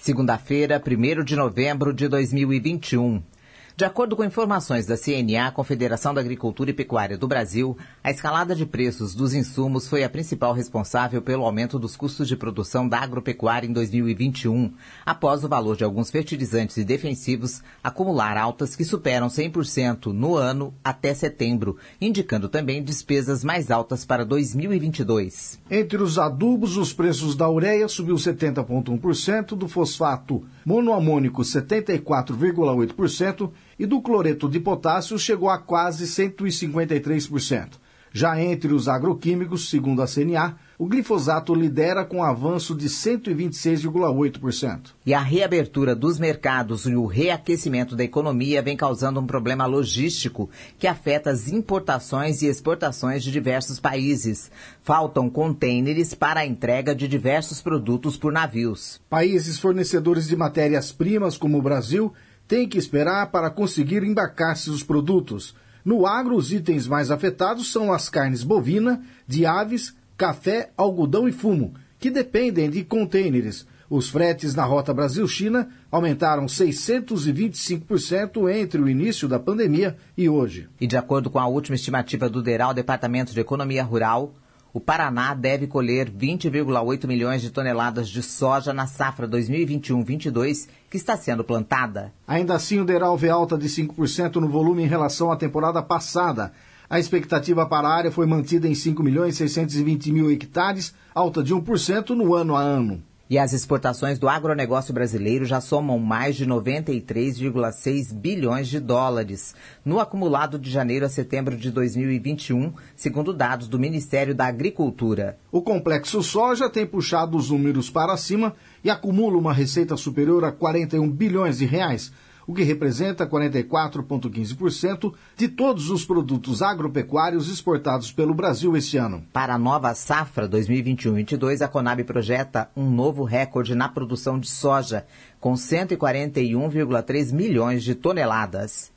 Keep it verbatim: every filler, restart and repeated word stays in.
Segunda-feira, primeiro de novembro de dois mil e vinte e um. De acordo com informações da C N A, Confederação da Agricultura e Pecuária do Brasil, a escalada de preços dos insumos foi a principal responsável pelo aumento dos custos de produção da agropecuária em dois mil e vinte e um, após o valor de alguns fertilizantes e defensivos acumular altas que superam cem por cento no ano até setembro, indicando também despesas mais altas para dois mil e vinte e dois. Entre os adubos, os preços da ureia subiu setenta vírgula um por cento, do fosfato monoamônico setenta e quatro vírgula oito por cento e do cloreto de potássio chegou a quase cento e cinquenta e três por cento. Já entre os agroquímicos, segundo a C N A, o glifosato lidera com avanço de cento e vinte e seis vírgula oito por cento. E a reabertura dos mercados e o reaquecimento da economia vem causando um problema logístico que afeta as importações e exportações de diversos países. Faltam contêineres para a entrega de diversos produtos por navios. Países fornecedores de matérias-primas, como o Brasil, têm que esperar para conseguir embarcar-se os produtos. No agro, os itens mais afetados são as carnes bovina, de aves, café, algodão e fumo, que dependem de contêineres. Os fretes na rota Brasil-China aumentaram seiscentos e vinte e cinco por cento entre o início da pandemia e hoje. E de acordo com a última estimativa do DERAL, Departamento de Economia Rural, o Paraná deve colher vinte vírgula oito milhões de toneladas de soja na safra dois mil e vinte e um vinte e dois, que está sendo plantada. Ainda assim, o DERAL vê alta de cinco por cento no volume em relação à temporada passada. A expectativa para a área foi mantida em cinco milhões seiscentos e vinte mil hectares, alta de um por cento no ano a ano. E as exportações do agronegócio brasileiro já somam mais de noventa e três vírgula seis bilhões de dólares no acumulado de janeiro a setembro de dois mil e vinte e um, segundo dados do Ministério da Agricultura. O complexo soja tem puxado os números para cima e acumula uma receita superior a quarenta e um bilhões de reais, o que representa quarenta e quatro vírgula quinze por cento de todos os produtos agropecuários exportados pelo Brasil este ano. Para a nova safra dois mil e vinte e um vinte e dois, a Conab projeta um novo recorde na produção de soja, com cento e quarenta e um vírgula três milhões de toneladas.